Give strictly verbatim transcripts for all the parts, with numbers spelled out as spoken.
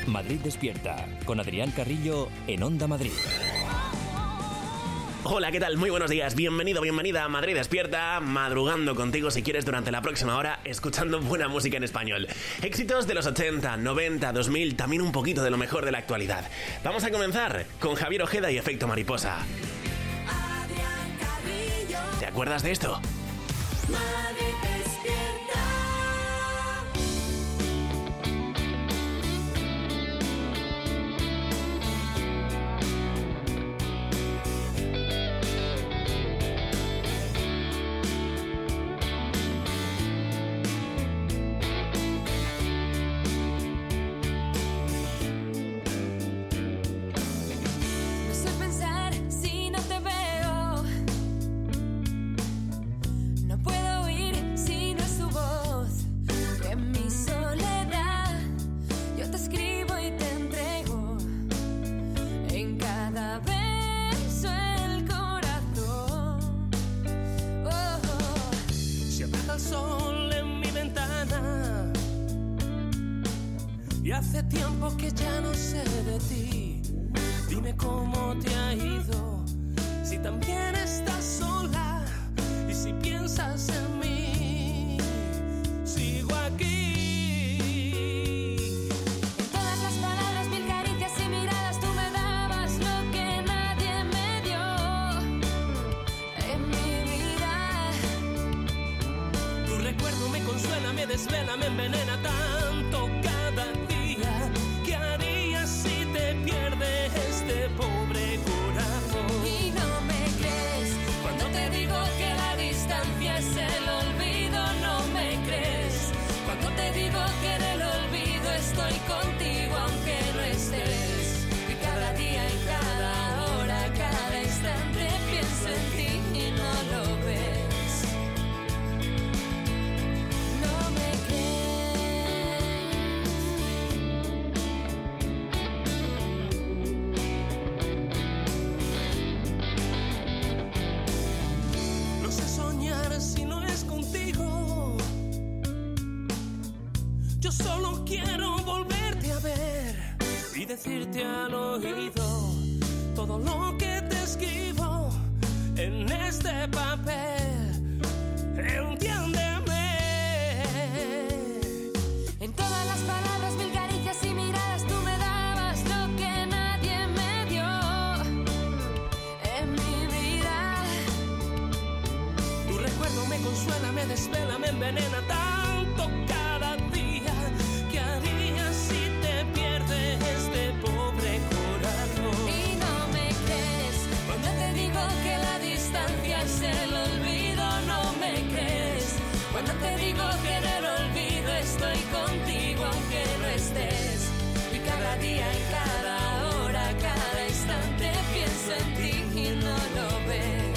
Madrid Despierta, con Adrián Carrillo en Onda Madrid. Hola, ¿qué tal? Muy buenos días. Bienvenido, bienvenida a Madrid Despierta, madrugando contigo si quieres durante la próxima hora, escuchando buena música en español. Éxitos de los ochenta, noventa, dos mil, también un poquito de lo mejor de la actualidad. Vamos a comenzar con Javier Ojeda y Efecto Mariposa. ¿Te acuerdas de esto? Madrid Despierta. Y hace tiempo que ya no sé de ti. Dime cómo te ha ido, si también estás sola y si piensas en mí. Sigo aquí. En todas las palabras, mil caricias y miradas, tú me dabas lo que nadie me dio en mi vida. Tu recuerdo me consuela, me desvela, me envenena tanto cada día. ¿Qué harías si te pierdes este pobre corazón? Y no me crees cuando te digo que la distancia es el olvido. No me crees cuando te digo que en el olvido estoy contigo aunque no estés. Y cada día y cada hora, cada instante pienso en ti y no lo ves. No me si no es contigo. Yo solo quiero volverte a ver y decirte al oído todo lo que te escribo en este papel. Entiéndeme. En todas las palabras, mil caricias y miradas, tú me dabas lo que nadie me dio en mi vida. Tu recuerdo me consuela, me desvela, me envenena tanto cada día. ¿Qué harías si te pierdes este pobre corazón? Y no me crees cuando te digo que la distancia es el olvido. No me crees cuando te digo que en el olvido estoy contigo aunque no estés. Y cada día y cada hora, cada instante pienso en ti y no lo ves.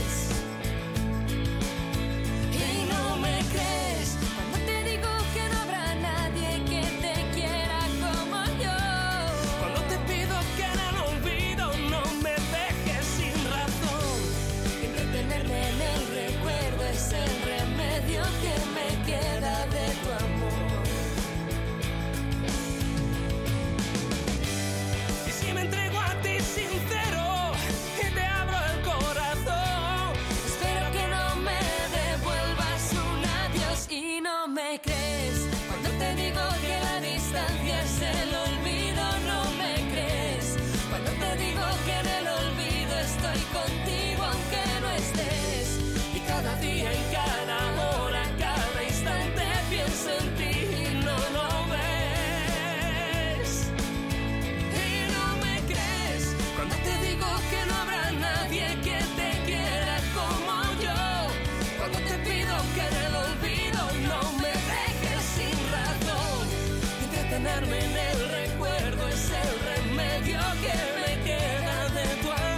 Es el remedio que me queda de tu amor. Y si me entrego a ti sincero y te abro el corazón, espero que no me devuelvas un adiós. Y no me crees cuando te digo que la distancia es el olvido. No me crees cuando te digo que en el olvido estoy contigo aunque no estés. Y cada día y cada hora, cada instante pienso en ti y no lo ves. Y no me crees cuando te digo que no habrá nadie que te quiera como yo. Cuando te pido que en el olvido no me dejes sin razón. Entretenerme en el recuerdo es el remedio que me queda de tu amor.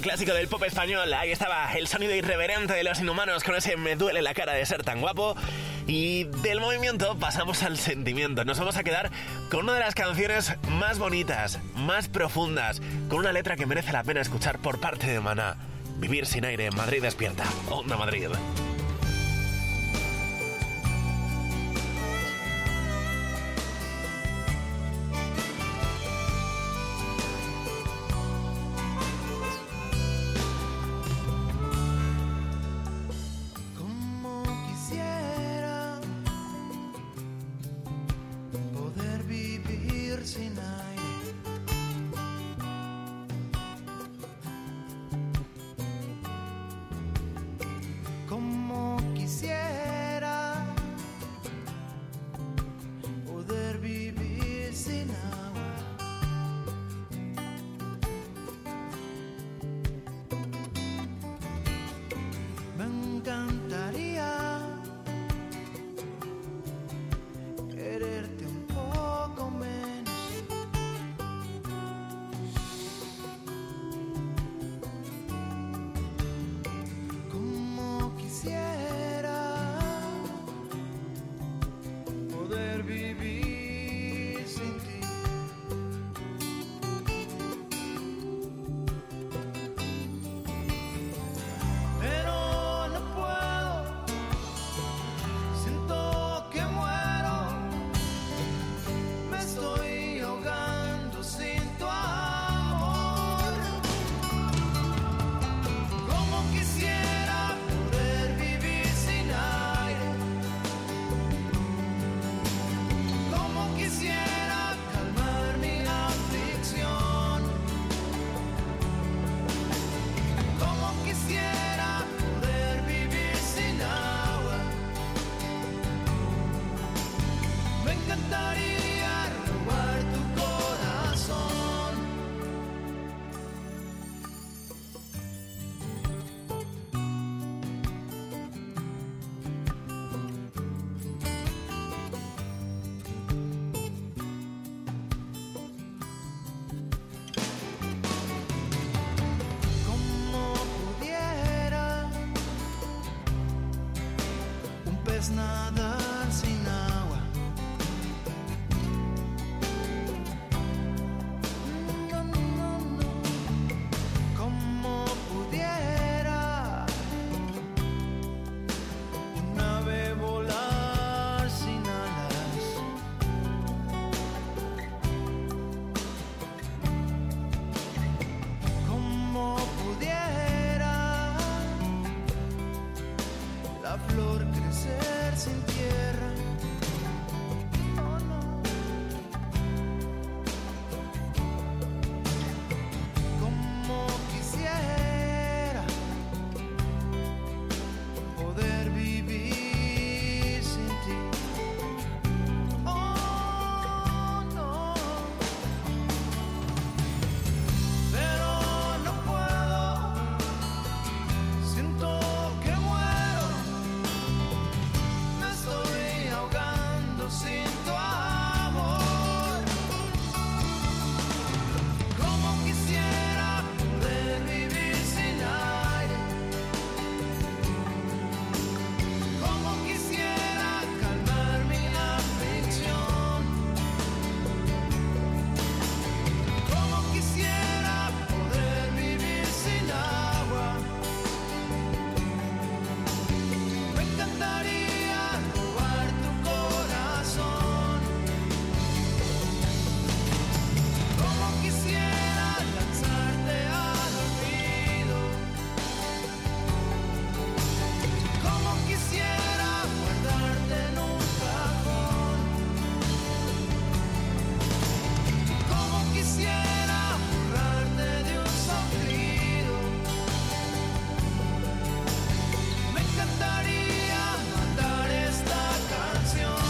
un clásico del pop español. Ahí estaba el sonido irreverente de Los Inhumanos con ese Me duele la cara de ser tan guapo. Y del movimiento pasamos al sentimiento. Nos vamos a quedar con una de las canciones más bonitas, más profundas, con una letra que merece la pena escuchar por parte de Maná. Vivir sin aire, Madrid despierta. Onda Madrid. Nadar sin agua. No, no, no. Como pudiera un ave volar sin alas. Como pudiera la flor crecer sin tierra. Oh, no. Como quisiera poder vivir sin ti. Oh, no. Pero no puedo. Siento que muero. Me estoy ahogando sin tu amor. Como quisiera poder vivir sin aire. Como quisiera calmar mi aflicción. Como quisiera poder vivir sin agua. Me encantaría robar tu corazón. Como quisiera lanzarte al olvido. Como quisiera guardarte en un cajón. Como quisiera borrarte de un soplido. Me encantaría matar esta canción.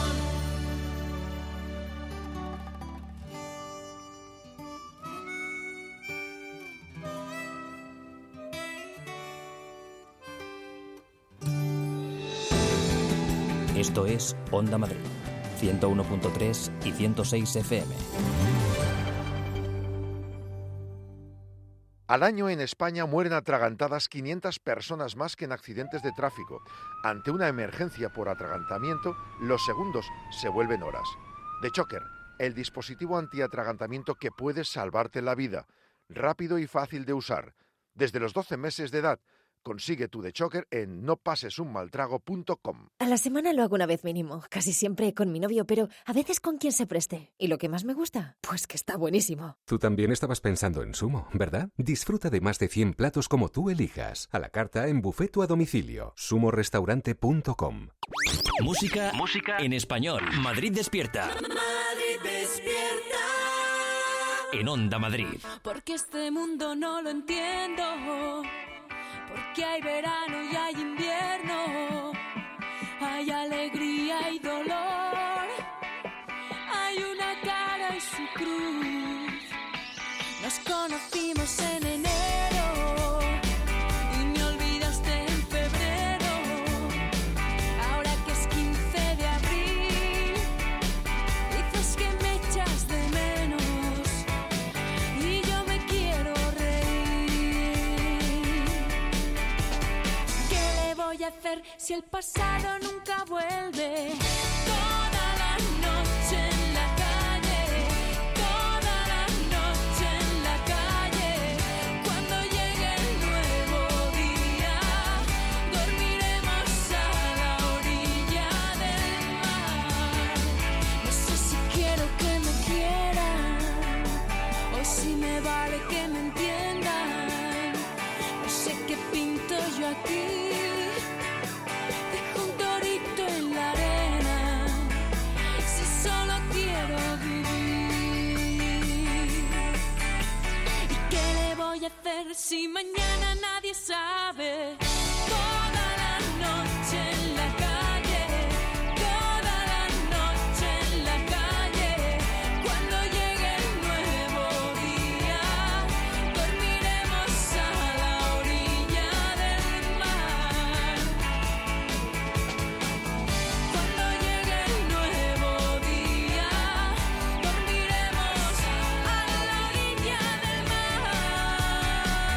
Esto es Onda Madrid, ciento uno punto tres y ciento seis F M. Al año en España mueren atragantadas quinientas personas más que en accidentes de tráfico. Ante una emergencia por atragantamiento, los segundos se vuelven horas. The Choker, el dispositivo antiatragantamiento que puede salvarte la vida. Rápido y fácil de usar. Desde los doce meses de edad, consigue tu The Choker en no pases un mal trago punto com. A la semana lo hago una vez mínimo, casi siempre con mi novio, pero a veces con quien se preste. ¿Y lo que más me gusta? Pues que está buenísimo. Tú también estabas pensando en Sumo, ¿verdad? Disfruta de más de cien platos como tú elijas. A la carta, en buffet o a domicilio. sumo restaurante punto com. Música, música en español. Madrid despierta. Madrid despierta. En Onda Madrid. Porque este mundo no lo entiendo. Porque hay verano y hay invierno. Hay alegría y dolor. Hay una cara y su cruz. Nos conocimos en enero y me olvidaste en febrero. Ahora que es quince de abril, dices que me echas de menos y yo me quiero reír. ¿Qué le voy a hacer si el pasado nunca vuelve? Toda la noche en la calle, toda la noche en la calle. Cuando llegue el nuevo día, dormiremos a la orilla del mar. No sé si quiero que me quieran o si me vale que me entiendan. No sé qué pinto yo aquí. Dejo un torito en la arena, si solo quiero vivir. ¿Y qué le voy a hacer si mañana nadie sabe? Toda la noche en la calle, toda la noche en la calle. Cuando llegue el nuevo día, dormiremos a la orilla del mar. Cuando llegue el nuevo día, dormiremos a la orilla del mar.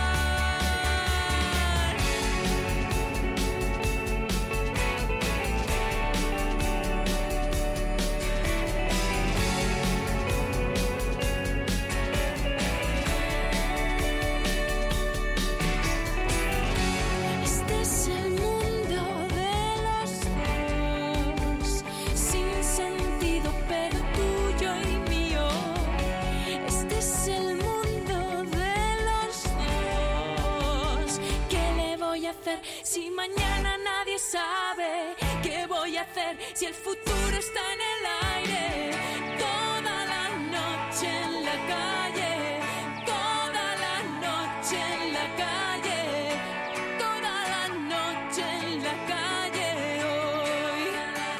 Este es el mundo de los dos, sin sentido pero tuyo y mío. Este es el mundo de los dos. ¿Qué le voy a hacer si mañana nadie sabe? ¿Qué voy a hacer si el futuro está en el aire? Toda la noche en la calle, toda la noche en la calle, toda la noche en la calle hoy.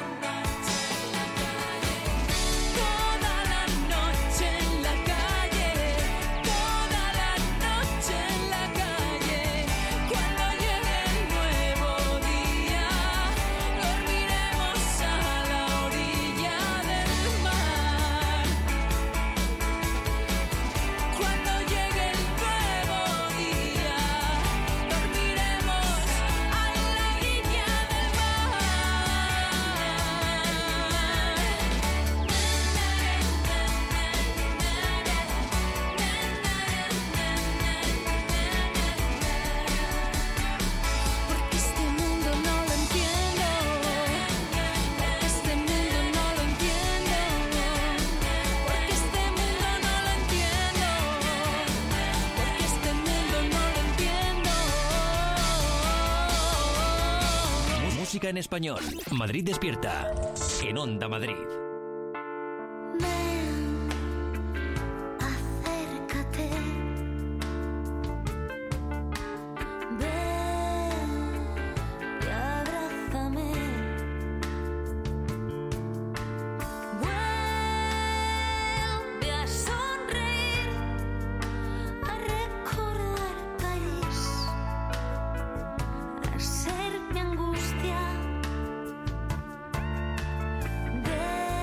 Toda la noche en la calle, toda la noche en la calle. Cuando llegue el nuevo día, dormiremos a la orilla del mar. Cuando llegue el nuevo día, dormiremos a la orilla del mar. Porque este mundo no lo entiendo. Porque este mundo no lo entiendo. Porque este mundo no lo entiendo. Porque este mundo no lo entiendo. Música en español. Madrid despierta. En Onda Madrid. Ven, acércate. Ven y abrázame. Vuelve a sonreír, a recordar París, a ser mi angustia. Ven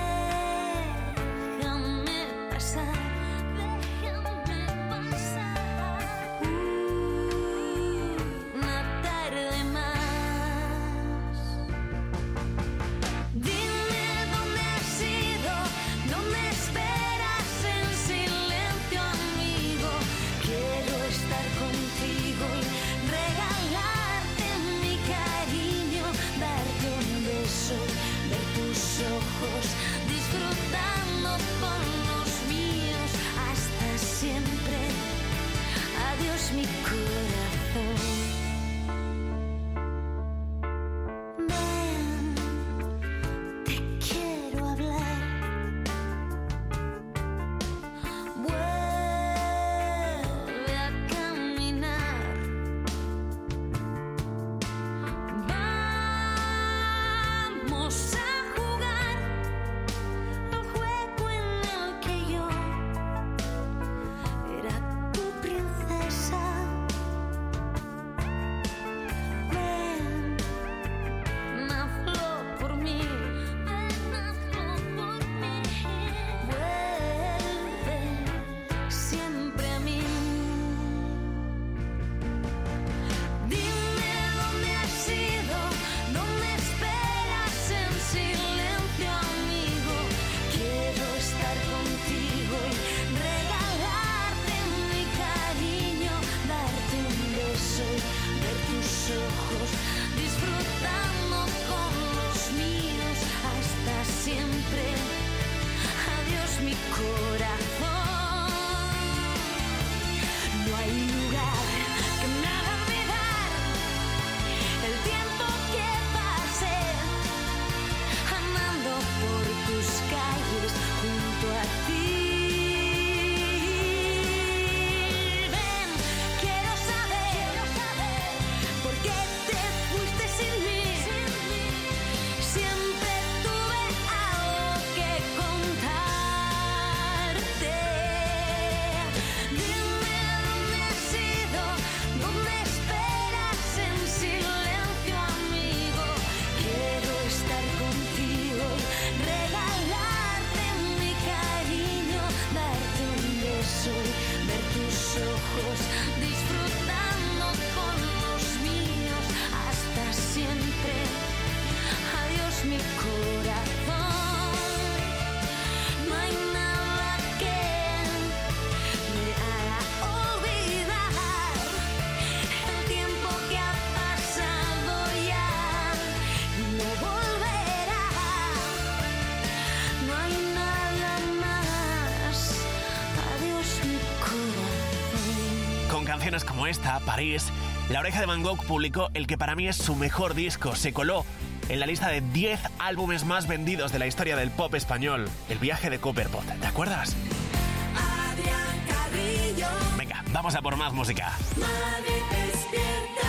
canciones como esta, París, La Oreja de Van Gogh publicó el que para mí es su mejor disco. Se coló en la lista de diez álbumes más vendidos de la historia del pop español, El viaje de Copperpot. ¿Te acuerdas? Adrián Carrillo. Venga, vamos a por más música. Madrid despierta.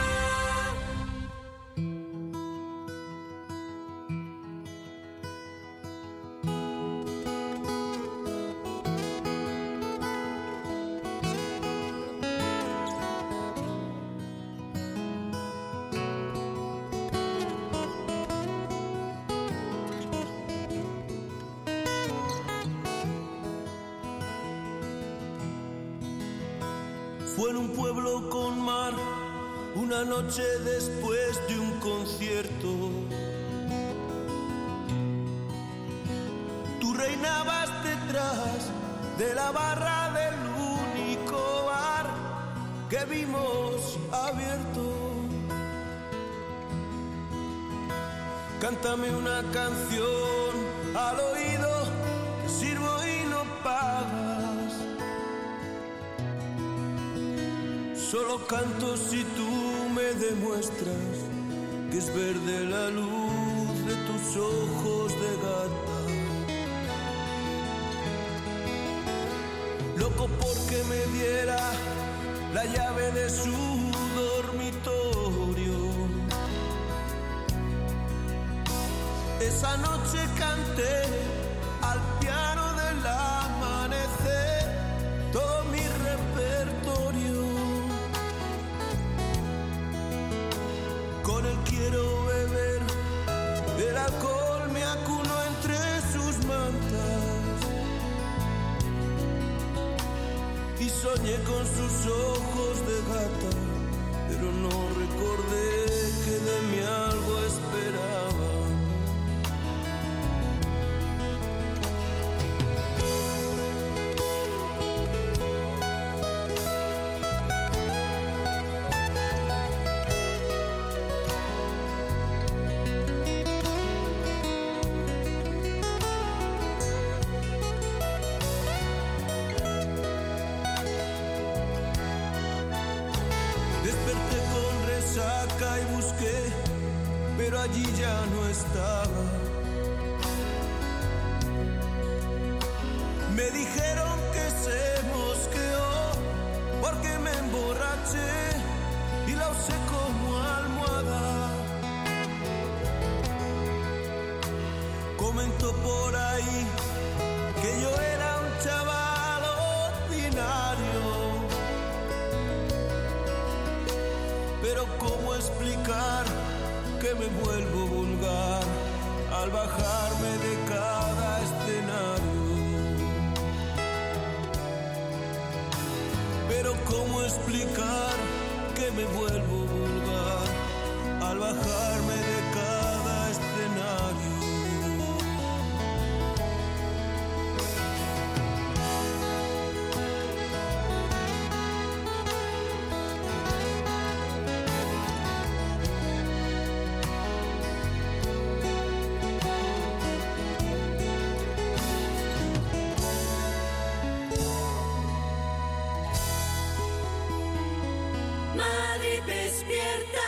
Fue en un pueblo con mar, una noche después de un concierto. Tú reinabas detrás de la barra del único bar que vimos abierto. Cántame una canción al oído, te sirvo y no pagas. Solo canto si tú me demuestras que es verde la luz de tus ojos de gata. Loco porque me diera la llave de su dormitorio. Esa noche canté al piano del amanecer todo mi repertorio. Con él quiero beber, el alcohol me acuno entre sus mantas. Y soñé con sus ojos de gata, pero no recordé que de mí algo esperaba. Desperté con resaca y busqué, pero allí ya no estaba. Me dijeron que se mosqueó porque me emborraché y la usé como almohada. Comentó por ahí que yo era un chaval ordinario. Pero ¿cómo explicar que me vuelvo vulgar al bajarme de cada escenario? Pero ¿cómo explicar que me vuelvo vulgar al bajarme de cada escenario? Madrid despierta.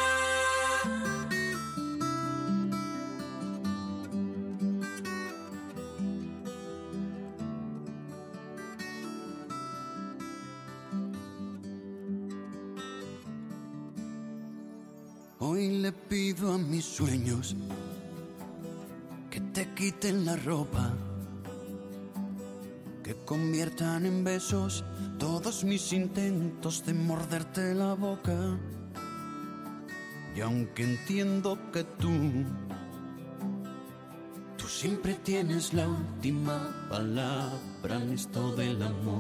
Hoy le pido a mis sueños que te quiten la ropa, que conviertan en besos todos mis intentos de morderte la boca. Y aunque entiendo que tú, tú siempre tienes la última palabra en esto del amor,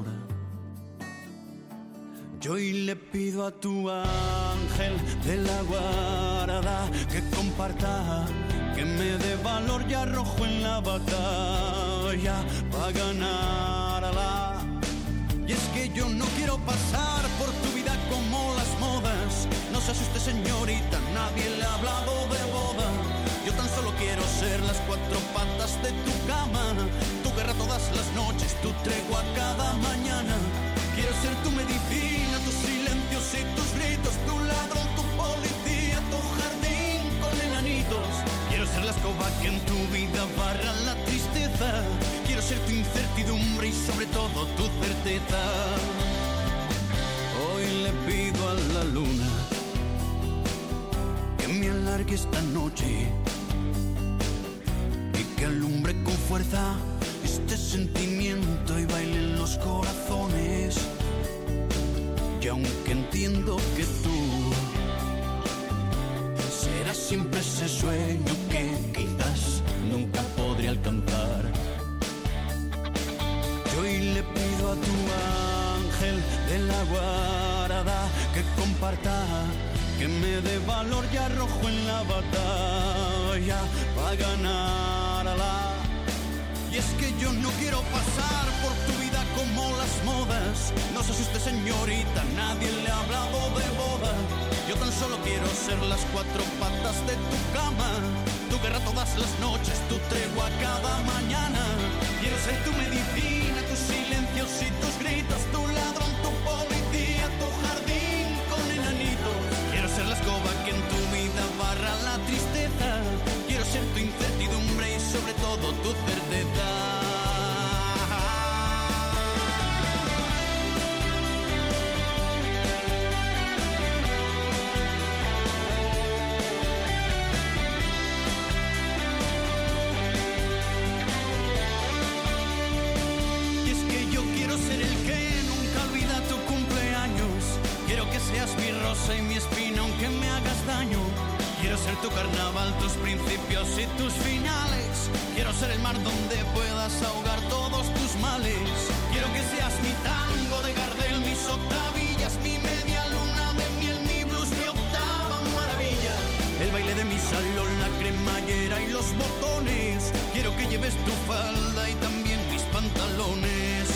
yo hoy le pido a tu ángel de la guarda que comparta, que me dé valor y arrojo en la batalla para ganarla. Y es que yo no quiero pasar por tu vida como las modas. No se asuste, señorita, nadie le ha hablado de boda. Yo tan solo quiero ser las cuatro patas de tu cama, tu guerra todas las noches, tu tregua cada mañana. Quiero ser tu medicina, tu escoba que en tu vida barra la tristeza. Quiero ser tu incertidumbre y sobre todo tu certeza. Hoy le pido a la luna que me alargue esta noche y que alumbre con fuerza este sentimiento y baile en los corazones. Y aunque entiendo que tú serás siempre ese sueño que quizás nunca podré alcanzar, yo hoy le pido a tu ángel de la guarda que comparta, que me dé valor y arrojo en la batalla para ganarla. Y es que yo no quiero pasar por tu vida como las modas. No se asuste, señorita, nadie le ha hablado de boda. Yo tan solo quiero ser las cuatro patas de tu cama, tu guerra todas las noches, tu tregua cada mañana. Quiero ser tu medicina, tus silencios y tus gritos, tu ladrón, tu policía, tu jardín con enanitos. Quiero ser la escoba que en tu vida barra la tristeza. Quiero ser tu incertidumbre y sobre todo tu certeza. Y es que yo quiero ser el que nunca olvida tu cumpleaños. Quiero que seas mi rosa y mi espina aunque me hagas daño. Quiero ser tu carnaval, tus principios y tus finales. Quiero ser el mar donde puedas ahogar todos tus males. Quiero que seas mi tango de Gardel, mis octavillas, mi media luna de miel, mi blues, mi octava maravilla. El baile de mi salón, la cremallera y los botones. Quiero que lleves tu falda y también mis pantalones.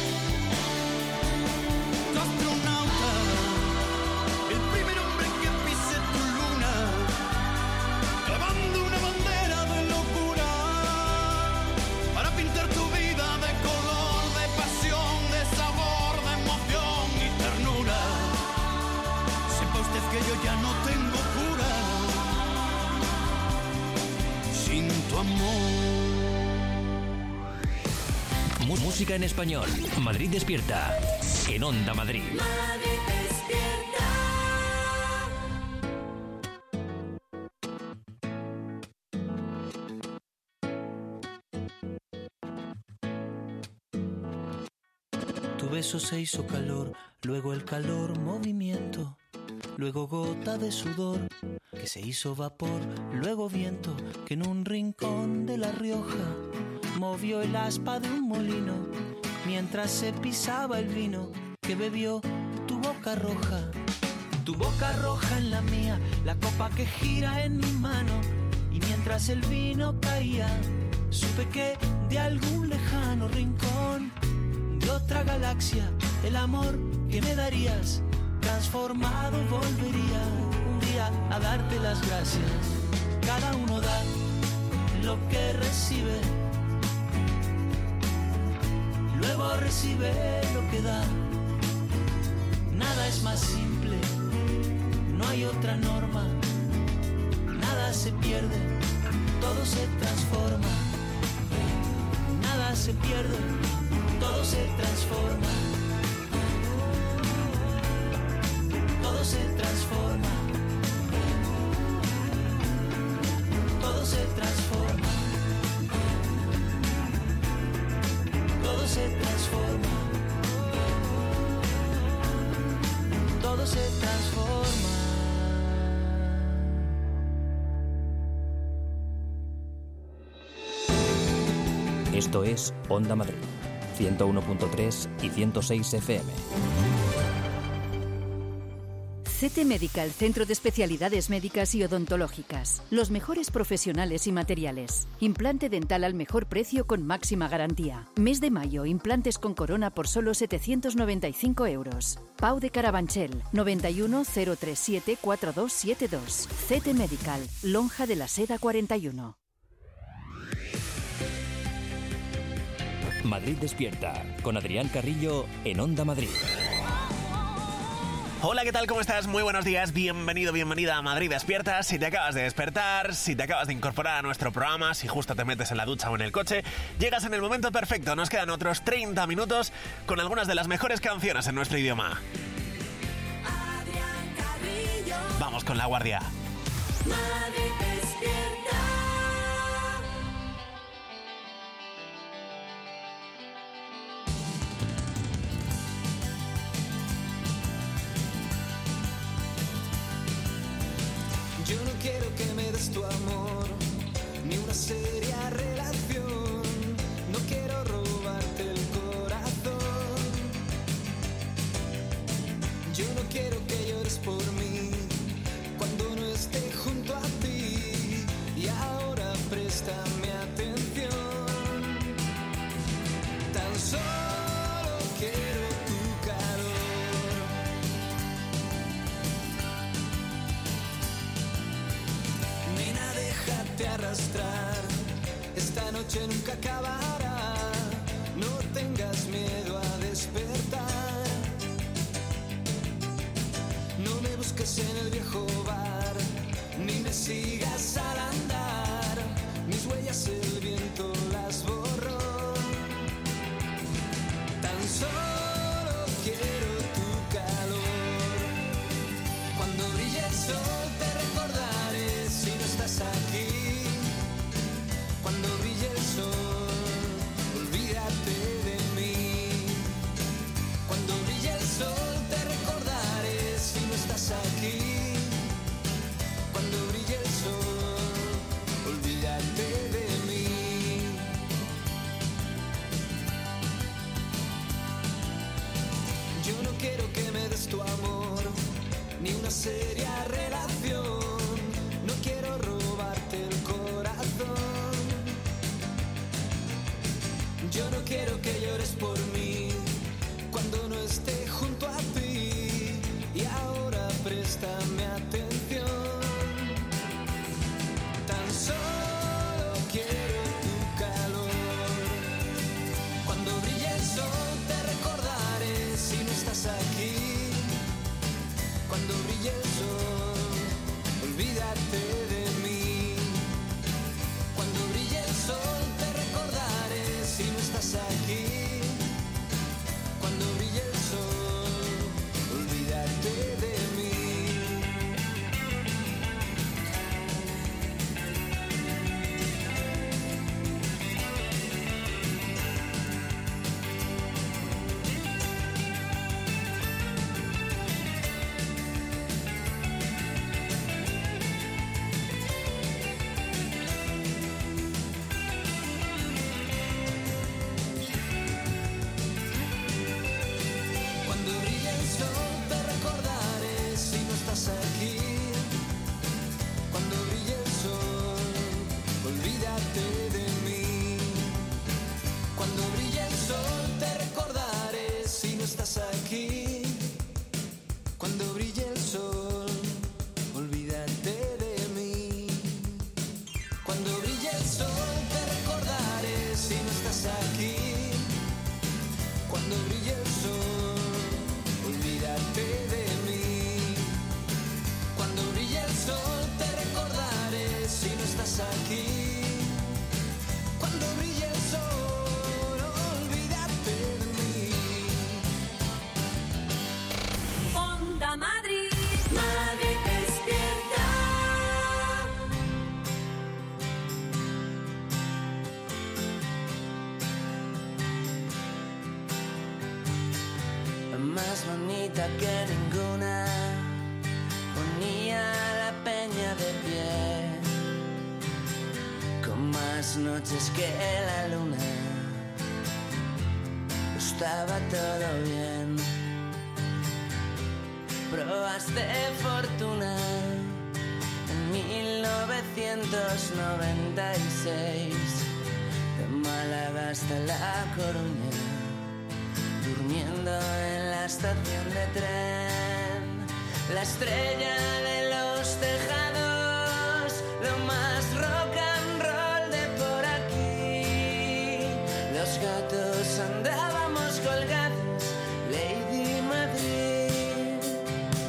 Tu astronauta, el primer hombre que pise tu luna, clavando una bandera de locura para pintar tu vida de color, de pasión, de sabor, de emoción y ternura. Sepa usted que yo ya no tengo cura sin tu amor. Música en español. Madrid despierta. En Onda Madrid. Madrid despierta. Tu beso se hizo calor, luego el calor movimiento, luego gota de sudor que se hizo vapor, luego viento que en un rincón de La Rioja movió el aspa de un molino mientras se pisaba el vino que bebió tu boca roja. Tu boca roja en la mía, la copa que gira en mi mano, y mientras el vino caía supe que de algún lejano rincón de otra galaxia el amor que me darías transformado volvería un día a darte las gracias. Cada uno da lo que recibe, luego recibe lo que da. Nada es más simple, no hay otra norma. Nada se pierde, todo se transforma. Nada se pierde, todo se transforma. Todo se transforma. Todo se transforma. Todo se transforma. Todo se transforma. Esto es Onda Madrid, ciento uno punto tres y ciento seis F M. C T Medical, Centro de Especialidades Médicas y Odontológicas. Los mejores profesionales y materiales. Implante dental al mejor precio con máxima garantía. Mes de mayo, implantes con corona por solo setecientos noventa y cinco euros. Pau de Carabanchel, noventa y uno, cero treinta y siete, cuarenta y dos setenta y dos. C T Medical, Lonja de la Seda cuarenta y uno. Madrid despierta, con Adrián Carrillo en Onda Madrid. Hola, ¿qué tal? ¿Cómo estás? Muy buenos días, bienvenido, bienvenida a Madrid Despierta. Si te acabas de despertar, si te acabas de incorporar a nuestro programa, si justo te metes en la ducha o en el coche, llegas en el momento perfecto. Nos quedan otros treinta minutos con algunas de las mejores canciones en nuestro idioma. Vamos con La Guardia. Madrid Despierta. Yo no quiero que me des tu amor, ni una seria relación. No quiero robarte el corazón. Yo no quiero que llores por mí cuando no esté junto a ti. Y ahora préstame atención. Tan solo quiero tu calor. Nena, déjate arrastrar, esta noche nunca acabará. No tengas miedo a despertar. No me busques en el viejo bar, ni me sigas al andar. Mis huellas el viento las borró. Tan solo quiero tu calor. Cuando brille el sol te recordaré si no estás aquí. Cuando brille el sol, olvídate de mí. Cuando brille el sol te recordaré si no estás aquí. Cuando brille el sol, olvídate de mí. Yo no quiero que me des tu amor, ni una seria relación. No quiero robarte el corazón. Yo no quiero que llores por mí cuando no esté junto a ti. Y ahora préstame atención. Tan solo quiero tu calor. Cuando brille el sol te recordaré si no estás aquí. Cuando brille el sol, olvídate de mí. Cuando brille el sol te recordaré si no estás aquí. Cuando brille el sol, olvídate de mí. Cuando brille el sol te recordaré si no estás aquí. Cuando brille el sol, olvídate de mí. Cuando brille el sol te recordaré si no estás aquí. Cuando brille el sol, olvídate de mí. Cuando brille el sol te recordaré si no estás aquí. Cuando brille el sol, olvídate de mí. Cuando brille el sol te recordaré si no estás aquí. Cuando brille el sol, olvídate de mí. Onda Madrid, Madrid Despierta. Más bonita que ninguna, ponía la peña de pie, con más noches que la luna, estaba todo bien. Probaste fortuna en mil novecientos noventa y seis, de Málaga hasta La Coruña, durmiendo en la estación de tren, la estrella de los tejados, lo más rock and roll de por aquí. Los gatos andábamos colgados, Lady Madrid.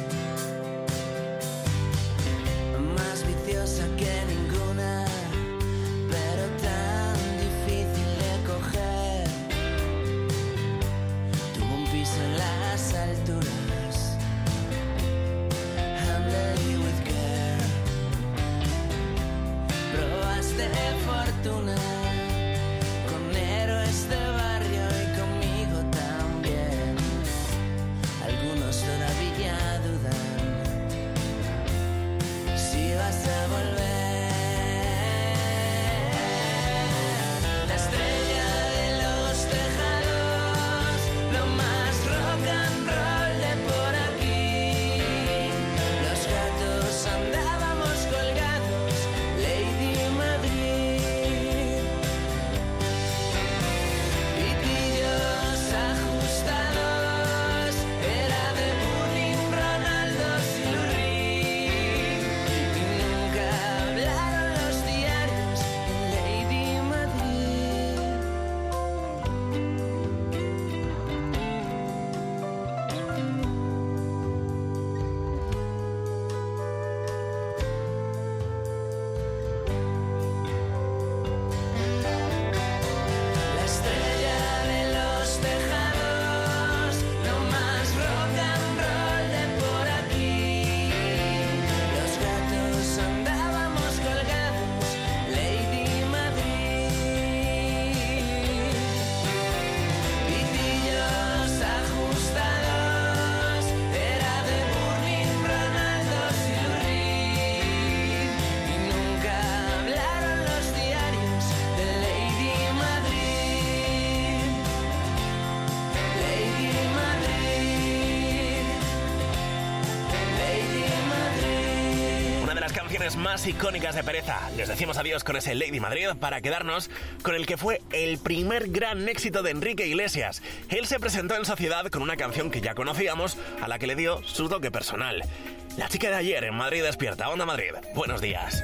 más icónicas de Pereza. Les decimos adiós con ese Lady Madrid para quedarnos con el que fue el primer gran éxito de Enrique Iglesias. Él se presentó en sociedad con una canción que ya conocíamos, a la que le dio su toque personal. La chica de ayer en Madrid Despierta, Onda Madrid. Buenos días.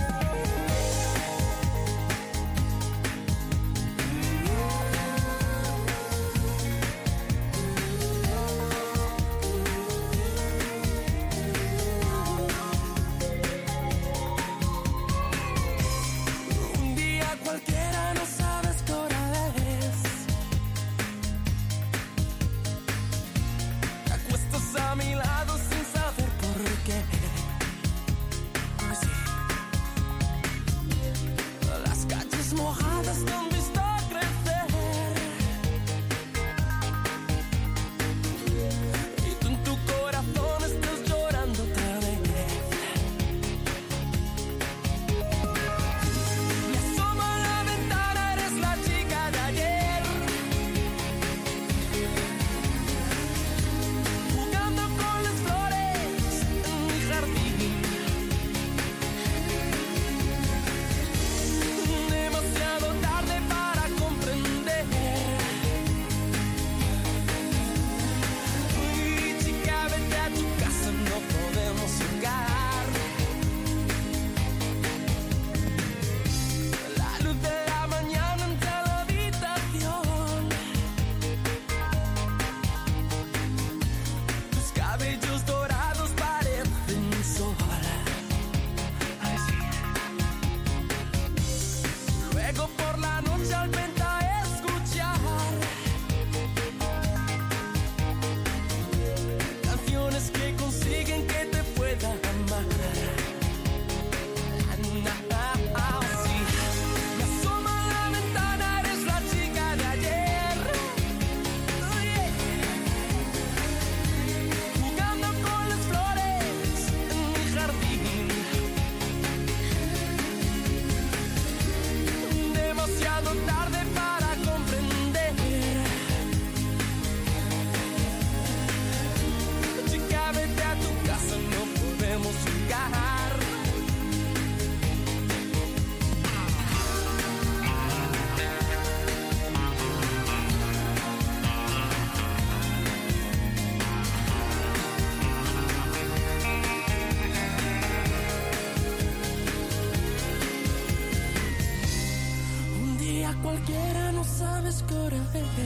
Cualquiera no sabes qué hora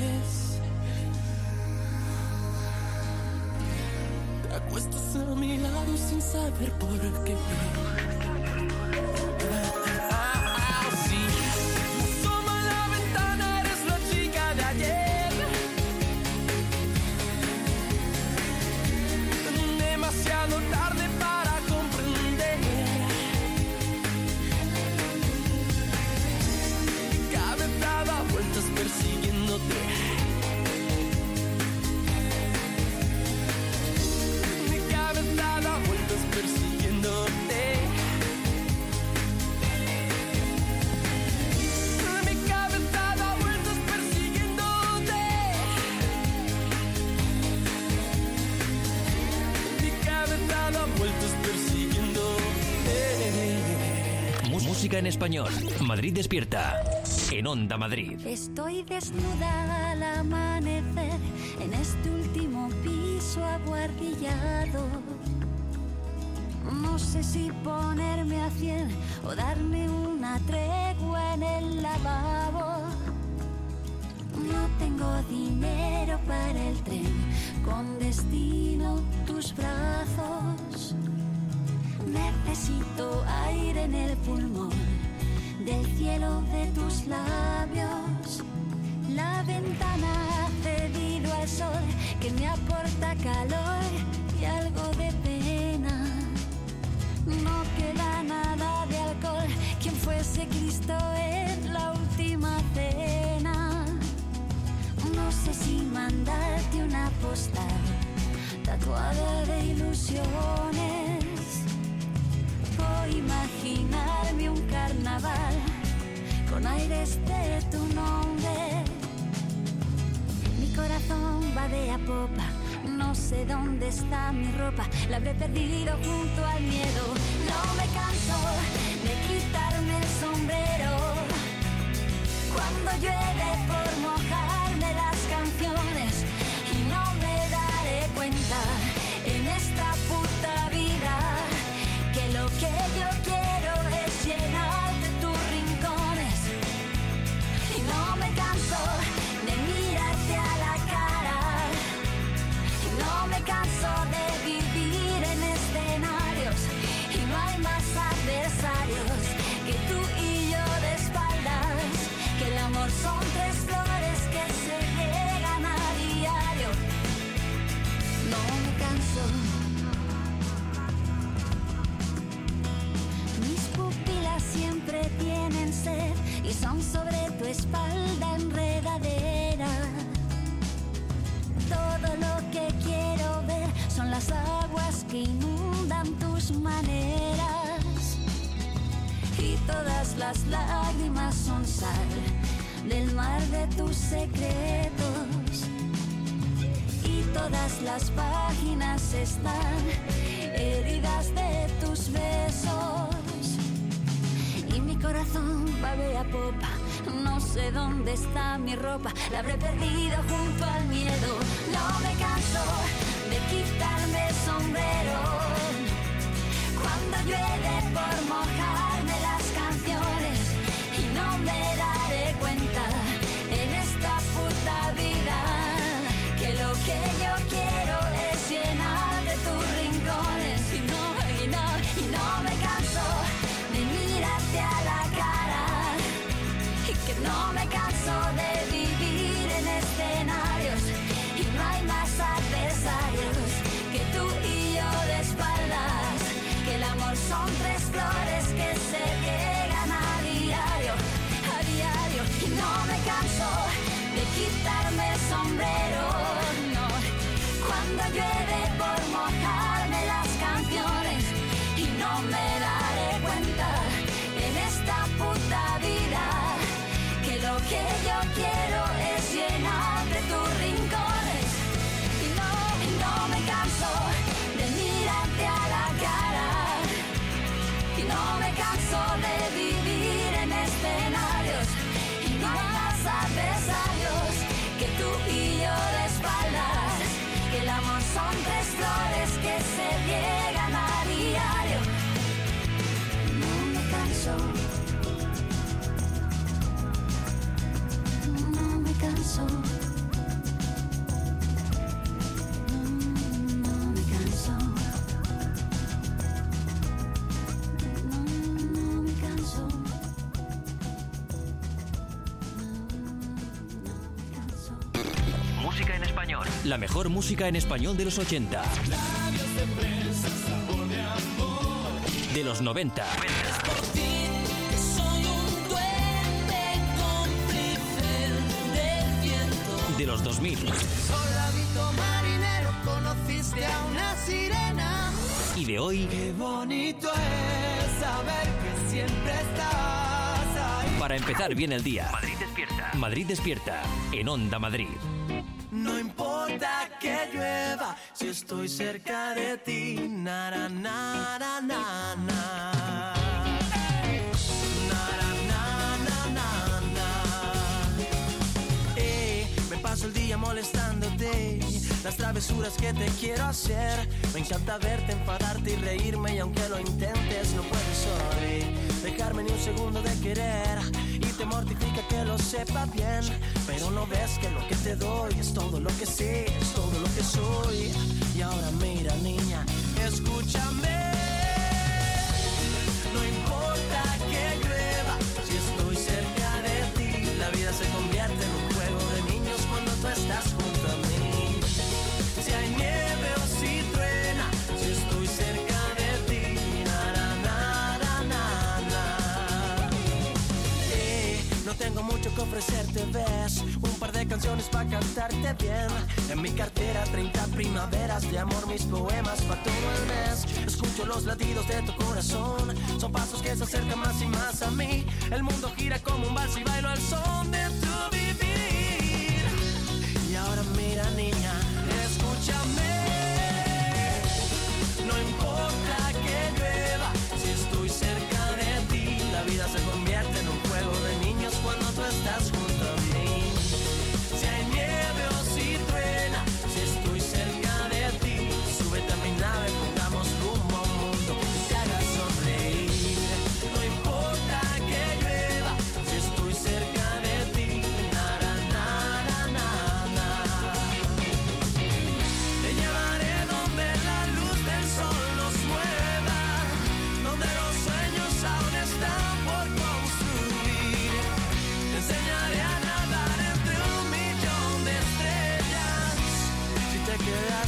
es. Te acuestas a mi lado sin saber por qué. Música en español. Madrid Despierta. En Onda Madrid. Estoy desnuda al amanecer en este último piso aguardillado. No sé si ponerme a cien o darme una tregua en el lavabo. No tengo dinero para el tren con destino tus brazos. Necesito aire en el pulmón del cielo de tus labios. La ventana ha cedido al sol que me aporta calor y algo de pena. No queda nada de alcohol, quien fuese Cristo en la última cena. No sé si mandarte una postal tatuada de ilusiones o imaginarme un carnaval con aires de tu nombre. Mi corazón va de a popa, no No sé dónde está mi ropa, la habré perdido junto al miedo. No me canso de quitarme el sombrero cuando llueve por mojarme las canciones, y no me daré cuenta en esta puta vida que lo que yo quiero es llenar de tus rincones. Y no me canso de mirarte a la cara, y no me canso de vivir en escenarios, y no hay más adversarios que tú y yo de espaldas, que el amor son tres flores que se riegan a diario. No me canso. Mis pupilas siempre tienen sed y son sobre tu espalda enredadera. Todo lo que quiero ver son las aguas que inundan tus maneras, y todas las lágrimas son sal del mar de tus secretos, y todas las páginas están heridas de tus besos, y mi corazón babea popa. No sé dónde está mi ropa, la habré perdido junto al miedo. No me canso de quitarme el sombrero cuando llueve por mojarme las canciones, y no me daré cuenta en esta puta vida que lo que yo quiero es llenar de tus rincones. Y no, y no, y no me canso de mirarte a la cara, y que no me canso de vivir en escenarios, y no hay más adversarios que tú y yo de espaldas, que el amor son tres flores que se riegan a diario, a diario. Y no me canso de quitarme el sombrero, no, cuando llueve por mojarme las canciones, y no me daré cuenta en esta puta vida que lo que yo quiero es llenar de tus rincones. Y no, y no me canso de mirarte a la cara, y no me canso de vivir en escenarios, y no hay más adversarios que tú y yo de espaldas, que el amor son tres flores que se riegan a diario. No me canso. No me canso. No, no me canso. No, no me canso. Música en español. La mejor música en español de los ochenta. De los noventa. Soy un duende cómplice del viento. De los dos mil. Soldadito marinero, conociste a una sirena. Y de hoy. Qué bonito es saber que siempre estás ahí. Para empezar bien el día. Madrid despierta. Madrid despierta. En Onda Madrid. No importa que llueva, si estoy cerca de ti. Nara, nara, na, na. Nara, na, na, na, na. Eh, me paso el día molestándote, las travesuras que te quiero hacer. Me encanta verte, enfadarte y reírme, y aunque lo intentes no puedes hoy dejarme ni un segundo de querer. Te mortifica que lo sepa bien, pero no ves que lo que te doy es todo lo que sé, es todo lo que soy. Y ahora mira, niña, escúchame. No importa que llueva, si estoy cerca de ti. La vida se convierte en un juego de niños cuando tú estás junto a mí. Si hay nieve o si truena, si estoy cerca de ti. Na, na, na, na, na, na. Eh, no tengo mucho que ofrecerte, ves, un par de canciones para cantarte bien. En mi cartera treinta primaveras de amor, mis poemas para todo el mes. Escucho los latidos de tu corazón, son pasos que se acercan más y más a mí. El mundo gira como un vals y bailo al son de tu vivir. Y ahora mira, niña, escúchame.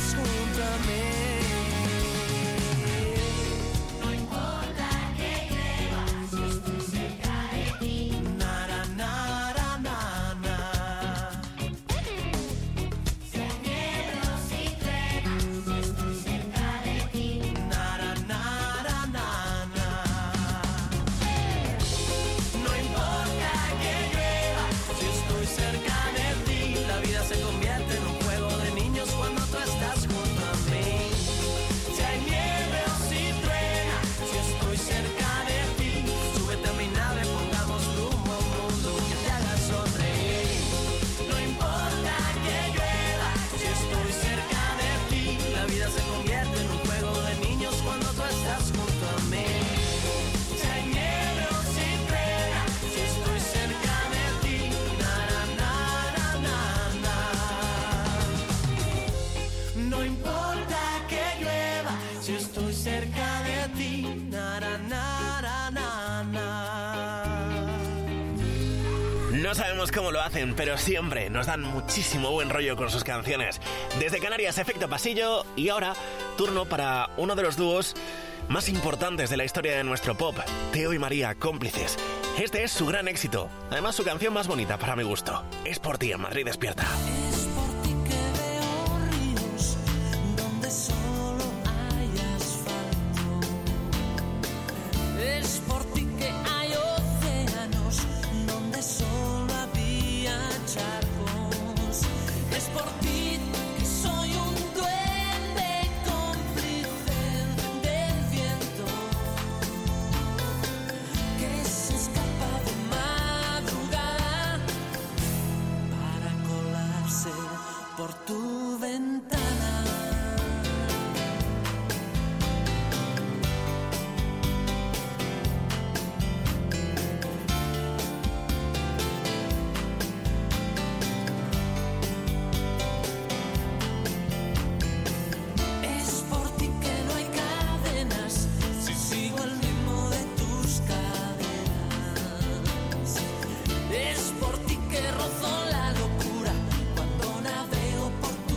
estás junto a mí. No importa que llueva, si estoy cerca de ti. Nara, nara, na, na. Si hay nieve o si truena, si estoy cerca de ti. Nara, nara, na, na. No importa que llueva, si estoy cerca de ti. La vida se convierte en un juego de niños cuando tú estás junto a mí. Si hay nieve o si truena, si estoy cerca de ti. Súbete a mi nave, pongamos rumbo a un mundo que te haga sonreír. No importa que llueva, si estoy cerca de ti. La vida se convierte en un juego de niños cuando tú estás junto a mí. Si hay nieve o si truena, si estoy cerca de ti. Nara, nara, na, na. No importa que llueva, si estoy cerca de ti. Nara, nara, na, na. No sabemos cómo lo hacen, pero siempre nos dan muchísimo buen rollo con sus canciones. Desde Canarias, Efecto Pasillo, y ahora turno para uno de los dúos más importantes de la historia de nuestro pop, Teo y María, Cómplices. Este es su gran éxito, además su canción más bonita para mi gusto. Es por ti en Madrid Despierta. Es por ti que veo ríos donde solo hay asfalto. Es por ti que hay océanos donde solo había charcos. Es por ti que soy un duende cómplice del viento que se escapa de madrugada para colarse por tu ventana. Es por ti que no hay cadenas, si sigo el ritmo de tus caderas. Es por ti que rozo la locura cuando navego por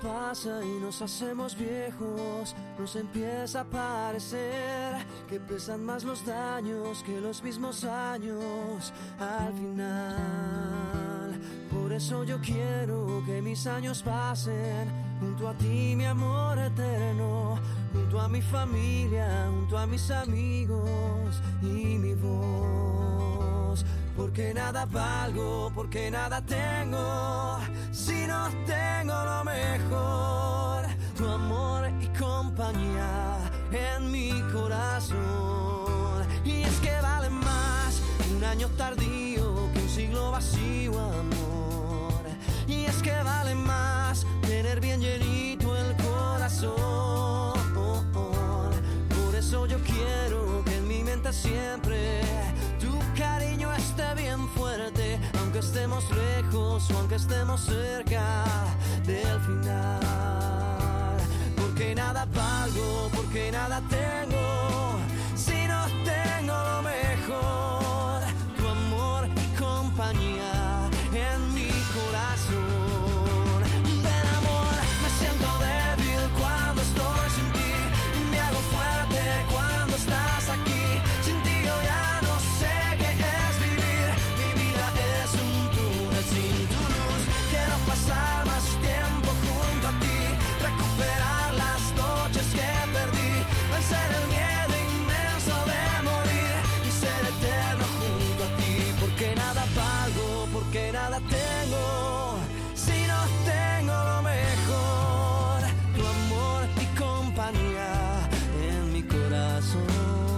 pasa y nos hacemos viejos, nos empieza a parecer que pesan más los daños que los mismos años al final. Por eso yo quiero que mis años pasen junto a ti, mi amor eterno, junto a mi familia, junto a mis amigos y mi voz. Porque nada valgo, porque nada tengo, si no tengo lo mejor, tu amor y compañía en mi corazón. Y es que vale más un año tardío que un siglo vacío, amor. Y es que vale más tener bien llenito el corazón. Por eso yo quiero que en mi mente siempre tu cariño esté bien fuerte, aunque estemos lejos o aunque estemos cerca del final. Porque nada valgo, porque nada tengo, si no tengo lo mejor, tu amor y compañía en mi corazón. Ven amor, me siento débil cuando estoy sin ti, me hago fuerte cuando estás aquí. Sin ti yo ya no sé qué es vivir, mi vida es un túnel sin tu luz. Quiero pasar más tiempo junto a ti, recuperar las noches que perdí, vencer el miedo inmenso de morir y ser eterno junto a ti. Porque nada valgo, porque nada tengo, si no tengo lo mejor, tu amor y compañía en mi corazón.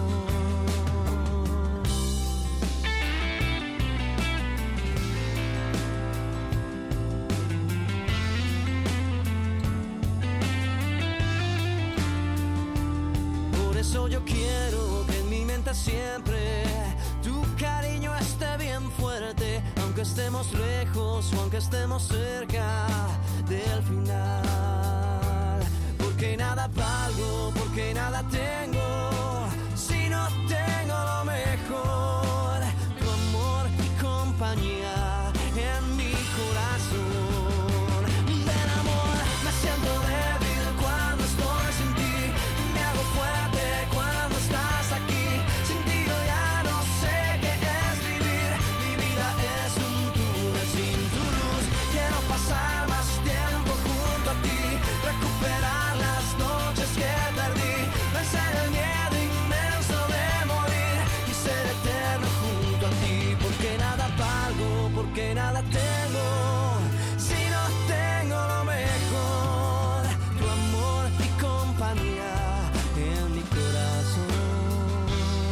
Por eso yo quiero que en mi mente siempre tu cariño esté bien fuerte, aunque estemos lejos o aunque estemos cerca del final. Porque nada valgo, porque nada tengo, si no tengo lo mejor, tu amor y compañía en mi corazón. Ven amor, me siento débil cuando estoy sin ti, me hago fuerte cuando estás aquí. Sin ti yo ya no sé qué es vivir, mi vida es un túnel sin tu luz. Quiero pasar más tiempo junto a ti, recuperar las noches que perdí, vencer el miedo inmenso de morir y ser eterno junto a ti. Porque nada valgo, porque nada tengo, si no tengo lo mejor, tu amor y compañía en mi corazón.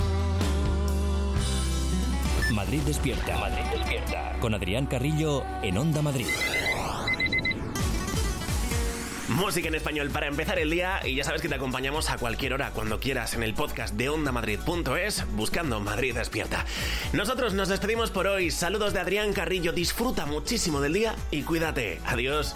Madrid despierta. Madrid despierta. Con Adrián Carrillo en Onda Madrid. Música en español para empezar el día, y ya sabes que te acompañamos a cualquier hora, cuando quieras, en el podcast de onda madrid punto es, buscando Madrid Despierta. Nosotros nos despedimos por hoy. Saludos de Adrián Carrillo. Disfruta muchísimo del día y cuídate. Adiós.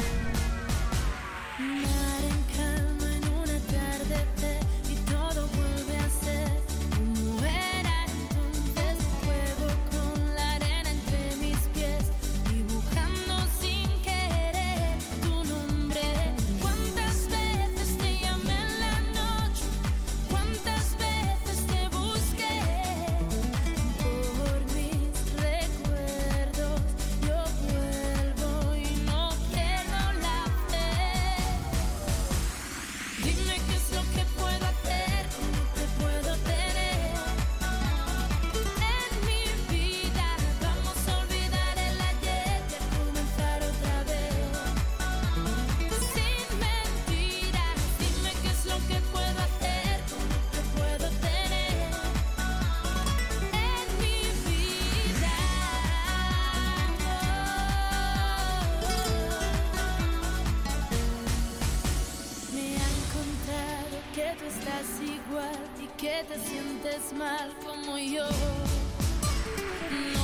igual y que te sientes mal como yo. No